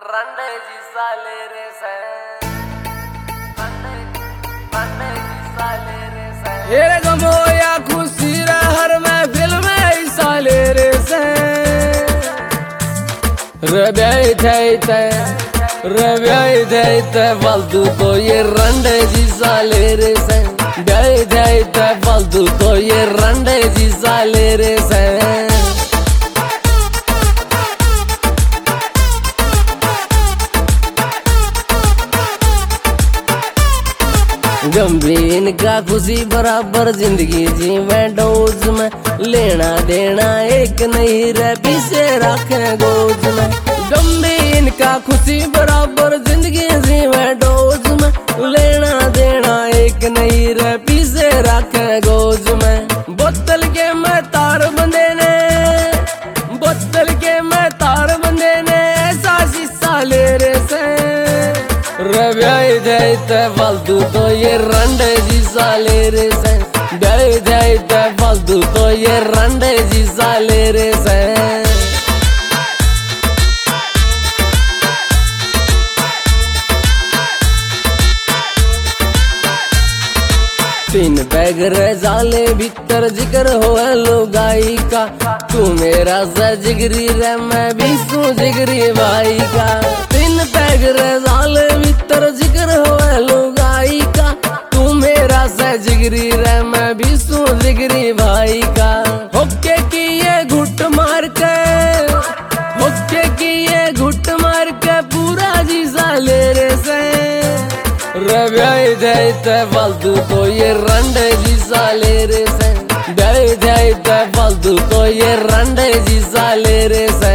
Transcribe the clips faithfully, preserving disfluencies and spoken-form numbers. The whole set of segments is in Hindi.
Rande ji sale re se Rande Rande ji sale re se Here gamo ya खुशी रे हर महफिल में हिस्सा ले रे से रब्याई थे थे रब्याई थे थे फालतू तो ये रंडे जी साले रे से ब्याई थे थे फालतू तो ये रंडे जी साले रे से गंभीर का खुशी बराबर जिंदगी जी में डोज में लेना देना एक नहीं रे पीछे रखे गोद में गंभीर का खुशी बराबर जिंदगी जी में डोज में लेना देना एक नहीं रे पीछे रखे गोद में बोतल के मैं तार बंदे ने बोतल के मैं तार बंदे ने ऐसा शीशा ले रे से रब्याई थे फालतू तो ये रंडे जी साले रे से ब्याई थे फालतू तो ये रंडे जी साले रे से तीन बैग रे जाले भीतर जिक्र हो लुगाई का तू मेरा सा जिगरी रे मैं भी सू जिगरी भाई का तीन बैग रे जाले भीतर जिक्र हो लुगाई का तू मेरा सा जिगरी रे मैं भी सू जिगरी भाई का होके की ये घुट मार के होके की ये घुट मार के पूरा जी साले रे से रब्याई थे फालतू तो ये रंडे जी साले रे से ब्याई थे फालतू तो ये रंडे जी साले रे से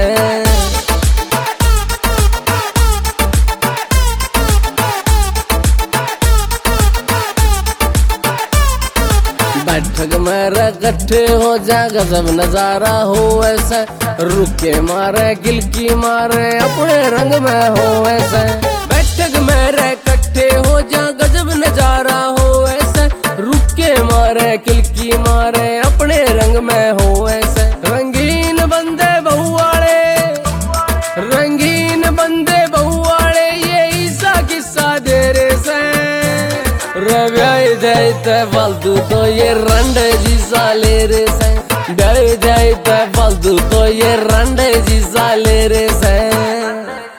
बैठक में इकट्ठे हो जा गजब नजारा हो ऐसा रुके मारे गिलकी मारे अपने रंग में हो ऐसा बैठक में इकट्ठे हो जा गजब नजारा हो ऐसा रुके मारे किलकी मारे अपने रंग में हो ऐसा रंगीन बंदे बहु वाले रंगीन बंदे बहु वाले ये ईसा किस्सा दे रे से रब्याई थे फालतू तो ये रंडे जी साले रे से ब्याई थे फालतू तो ये रंडे जी साले रे से।